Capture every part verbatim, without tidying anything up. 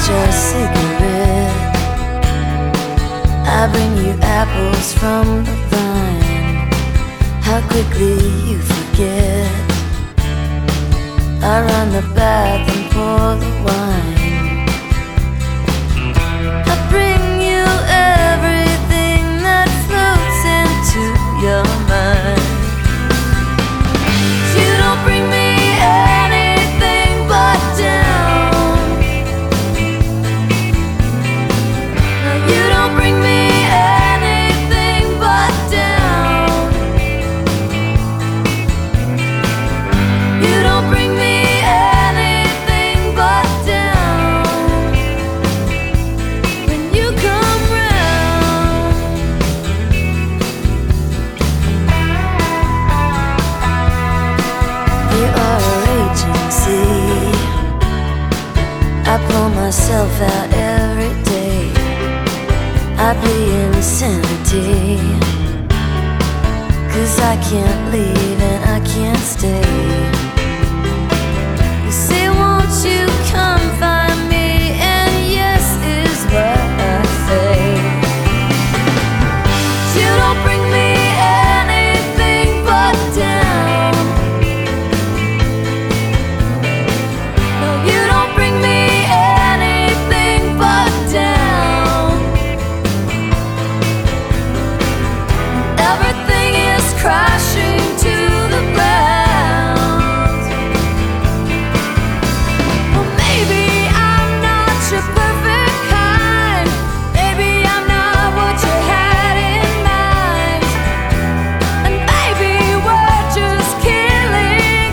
your cigarette. I bring you apples from the vine. How quickly you forget. I run the bath and pour the wine. I bring you everything that floats into your mind. You don't bring me anything but down. No, you don't bring me anything but down. You don't bring me anything but down. When you come round, you are a raging sea. I pull myself out every day. I plead insanity, 'cause I can't leave and I can't stay. You say, won't you come find me? And yes is what I say. You don't bring me anything but down. No, you don't bring me anything but down. Everything is crashing to the ground. Well, maybe I'm not your perfect kind. Maybe I'm not what you had in mind. And maybe we're just killing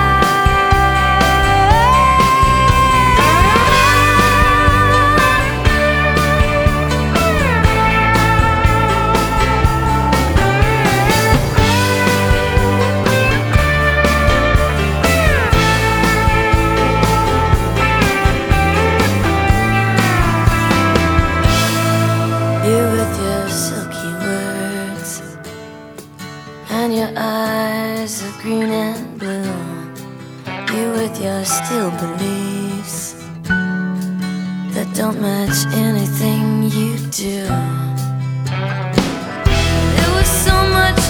you with your silky words and your eyes of green and blue. You with your still beliefs that don't match anything you do. There was so much